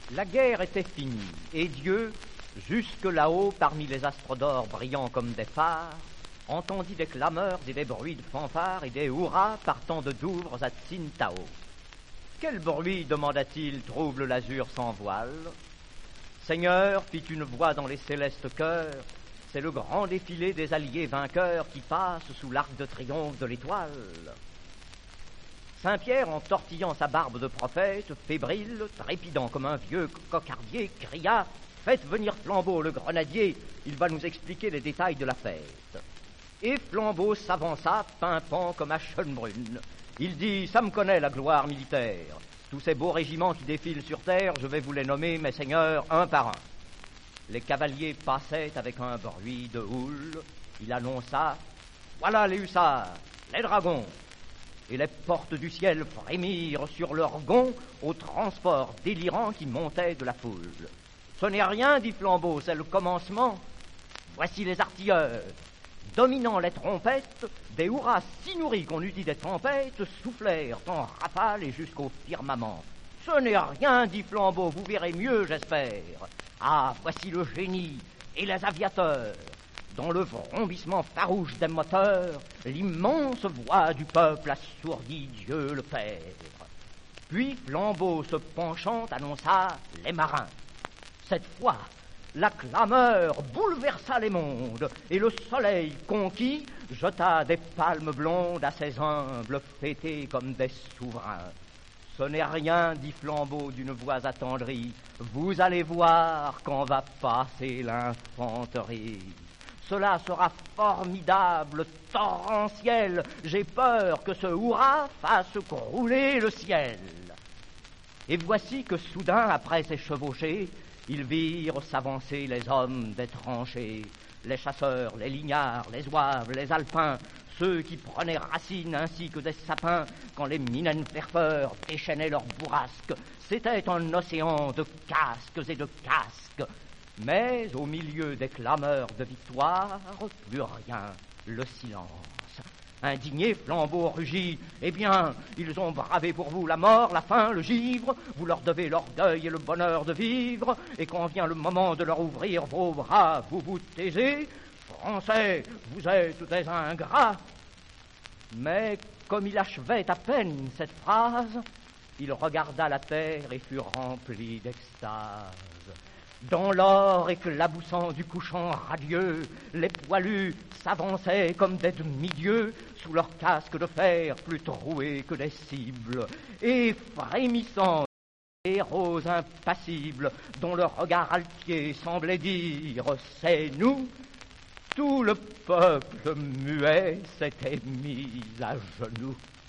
La guerre était finie, et Dieu, jusque là-haut, parmi les astres d'or brillants comme des phares, entendit des clameurs et des bruits de fanfares et des hurrahs partant de Douvres à Tsintao. Quel bruit, demanda-t-il, trouble l'azur sans voile? Seigneur, fit une voix dans les célestes chœurs, c'est le grand défilé des alliés vainqueurs qui passe sous l'arc de triomphe de l'étoile. Saint-Pierre, en tortillant sa barbe de prophète, fébrile, trépidant comme un vieux cocardier, cria « Faites venir Flambeau, le grenadier, il va nous expliquer les détails de la fête. » Et Flambeau s'avança, pimpant comme à Schönbrunn. Il dit « Ça me connaît, la gloire militaire. Tous ces beaux régiments qui défilent sur terre, je vais vous les nommer, mes seigneurs, un par un. » Les cavaliers passaient avec un bruit de houle. Il annonça « Voilà les hussards, les dragons. » Et les portes du ciel frémirent sur leurs gonds au transport délirant qui montait de la foule. « Ce n'est rien, dit Flambeau, c'est le commencement. Voici les artilleurs. » Dominant les trompettes, des hurrahs si nourris qu'on eût dit des tempêtes soufflèrent en rafale et jusqu'au firmament. « Ce n'est rien, dit Flambeau, vous verrez mieux, j'espère. Ah, voici le génie et les aviateurs. » Dans le vrombissement farouche des moteurs, l'immense voix du peuple assourdit Dieu le Père. Puis Flambeau se penchant annonça les marins. Cette fois, la clameur bouleversa les mondes, et le soleil conquis jeta des palmes blondes à ses humbles fêtés comme des souverains. Ce n'est rien, dit Flambeau d'une voix attendrie, vous allez voir quand va passer l'infanterie. Cela sera formidable, torrentiel. J'ai peur que ce hurrah fasse crouler le ciel. Et voici que soudain, après ces chevauchées, ils virent s'avancer les hommes des tranchées, les chasseurs, les lignards, les zouaves, les alpins, ceux qui prenaient racine ainsi que des sapins quand les minenwerfers déchaînaient leurs bourrasques. C'était un océan de casques et de casques. Mais au milieu des clameurs de victoire, plus rien, le silence. Indigné, Flambeau rugit. Eh bien, ils ont bravé pour vous la mort, la faim, le givre. Vous leur devez l'orgueil et le bonheur de vivre. Et quand vient le moment de leur ouvrir vos bras, vous vous taisez. Français, vous êtes des ingrats. Mais comme il achevait à peine cette phrase, il regarda la terre et fut rempli d'extase. Dans l'or éclaboussant du couchant radieux, les poilus s'avançaient comme des demi-dieux sous leurs casques de fer plus troués que des cibles, et frémissant des héros impassibles dont le regard altier semblait dire « C'est nous ». Tout le peuple muet s'était mis à genoux.